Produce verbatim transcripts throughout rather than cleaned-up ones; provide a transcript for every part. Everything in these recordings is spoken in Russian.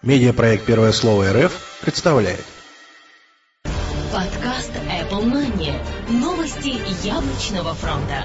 Медиапроект «Первое слово РФ» представляет. Подкаст Apple Money. Новости яблочного фронта.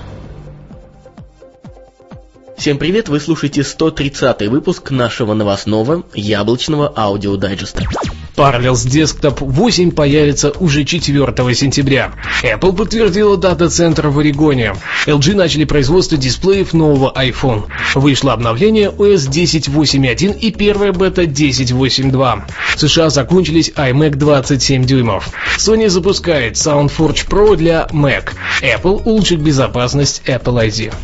Всем привет, вы слушаете сто тридцатый выпуск нашего новостного яблочного аудиодайджеста. Parallels Desktop восемь появится уже четвёртого сентября. Apple подтвердила дата-центр в Орегоне. эл джи начали производство дисплеев нового iPhone. Вышло обновление о эс десять восемь точка один и первая бета десять восемь точка два. В США закончились iMac двадцать семь дюймов. Sony запускает SoundForge Pro для Mac. Apple улучшит безопасность Apple ай ди.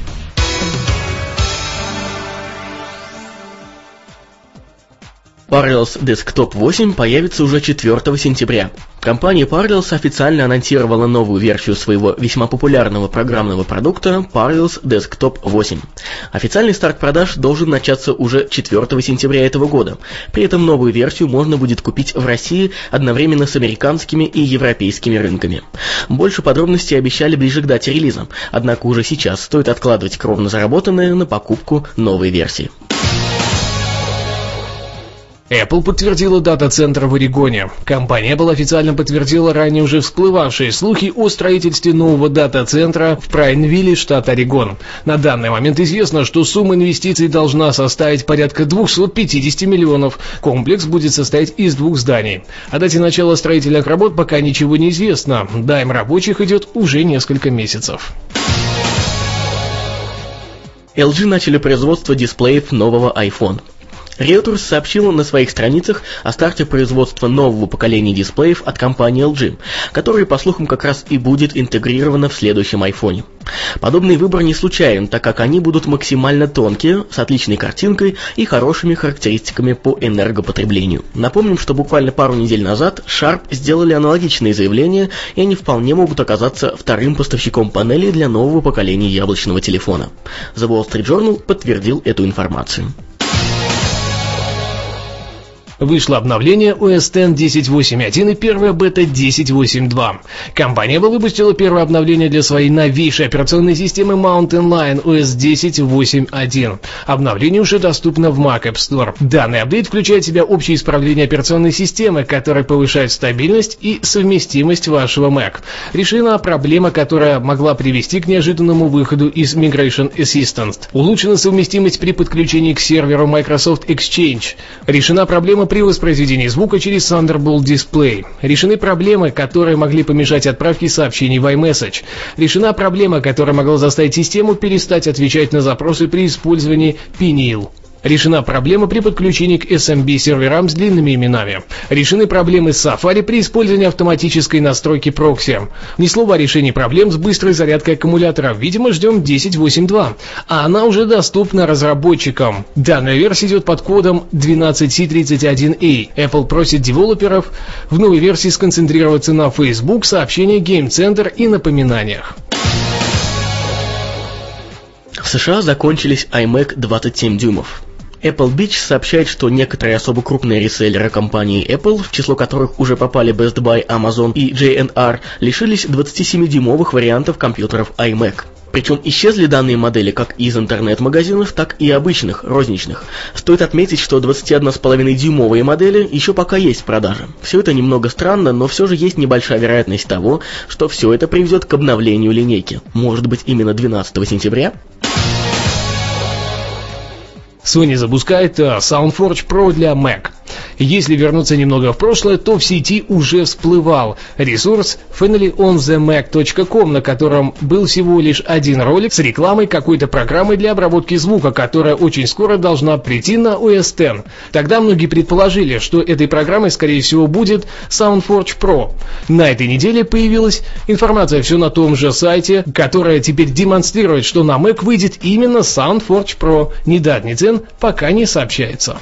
Parallels Desktop восемь появится уже четвёртого сентября. Компания Parallels официально анонсировала новую версию своего весьма популярного программного продукта Parallels Desktop восемь. Официальный старт продаж должен начаться уже четвёртого сентября этого года. При этом новую версию можно будет купить в России одновременно с американскими и европейскими рынками. Больше подробностей обещали ближе к дате релиза, однако уже сейчас стоит откладывать кровно заработанное на покупку новой версии. Apple подтвердила дата-центр в Орегоне. Компания Apple официально подтвердила ранее уже всплывавшие слухи о строительстве нового дата-центра в Прайнвилле, штат Орегон. На данный момент известно, что сумма инвестиций должна составить порядка двести пятьдесят миллионов. Комплекс будет состоять из двух зданий. О дате начала строительных работ пока ничего не известно. Найм рабочих идет уже несколько месяцев. эл джи начали производство дисплеев нового iPhone. Reuters сообщила на своих страницах о старте производства нового поколения дисплеев от компании эл джи, который, по слухам, как раз и будет интегрировано в следующем iPhone. Подобный выбор не случайен, так как они будут максимально тонкие, с отличной картинкой и хорошими характеристиками по энергопотреблению. Напомним, что буквально пару недель назад Sharp сделали аналогичные заявления, и они вполне могут оказаться вторым поставщиком панелей для нового поколения яблочного телефона. The Wall Street Journal подтвердил эту информацию. Вышло обновление о эс X десять восемь точка один и первая бета десять восемь точка два. Компания Apple выпустила первое обновление для своей новейшей операционной системы Mountain Lion о эс десять восемь точка один. Обновление уже доступно в Mac App Store. Данный апдейт включает в себя общее исправление операционной системы, которое повышает стабильность и совместимость вашего Mac. Решена проблема, которая могла привести к неожиданному выходу из Migration Assistant. Улучшена совместимость при подключении к серверу Microsoft Exchange. Решена проблема при воспроизведении звука через Thunderbolt Display. Решены проблемы, которые могли помешать отправке сообщений в iMessage. Решена проблема, которая могла заставить систему перестать отвечать на запросы при использовании Pineal. Решена проблема при подключении к эс эм би серверам с длинными именами. Решены проблемы с Safari при использовании автоматической настройки прокси. Ни слова о решении проблем с быстрой зарядкой аккумулятора. Видимо, ждем десять восемь точка два. А она уже доступна разработчикам. Данная версия идет под кодом двенадцать си тридцать один эй. Apple просит девелоперов в новой версии сконцентрироваться на Facebook, сообщениях, Game Center и напоминаниях. В США закончились iMac двадцать семь дюймов. Apple Beach сообщает, что некоторые особо крупные реселлеры компании Apple, в число которых уже попали Best Buy, Amazon и джей энд ар, лишились двадцатисемидюймовых вариантов компьютеров iMac. Причем исчезли данные модели как из интернет-магазинов, так и обычных, розничных. Стоит отметить, что двадцатиоднополовинодюймовые модели еще пока есть в продаже. Все это немного странно, но все же есть небольшая вероятность того, что все это приведет к обновлению линейки. Может быть, именно двенадцатого сентября? Sony запускает SoundForge Pro для Mac. Если вернуться немного в прошлое, то в сети уже всплывал ресурс finally on the mac точка com, на котором был всего лишь один ролик с рекламой какой-то программы для обработки звука, которая очень скоро должна прийти на о эс X. Тогда многие предположили, что этой программой, скорее всего, будет SoundForge Pro. На этой неделе появилась информация все на том же сайте, которая теперь демонстрирует, что на Mac выйдет именно SoundForge Pro. Ни дат, ни цен пока не сообщается.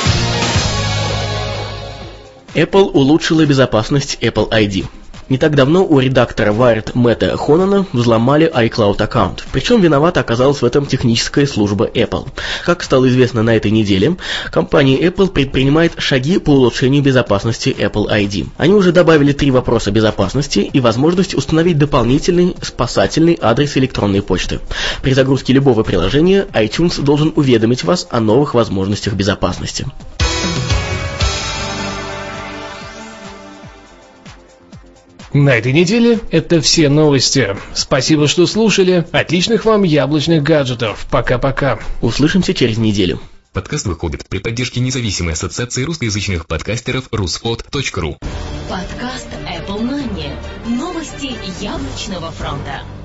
Apple улучшила безопасность Apple ай ди. Не так давно у редактора Wired Мэтта Хонана взломали iCloud аккаунт, причем виновата оказалась в этом техническая служба Apple. Как стало известно на этой неделе, компания Apple предпринимает шаги по улучшению безопасности Apple ай ди. Они уже добавили три вопроса безопасности и возможность установить дополнительный спасательный адрес электронной почты. При загрузке любого приложения iTunes должен уведомить вас о новых возможностях безопасности. На этой неделе это все новости. Спасибо, что слушали. Отличных вам яблочных гаджетов. Пока-пока. Услышимся через неделю. Подкаст выходит при поддержке независимой ассоциации русскоязычных подкастеров руспод точка ру. Подкаст Apple Money. Новости яблочного фронта.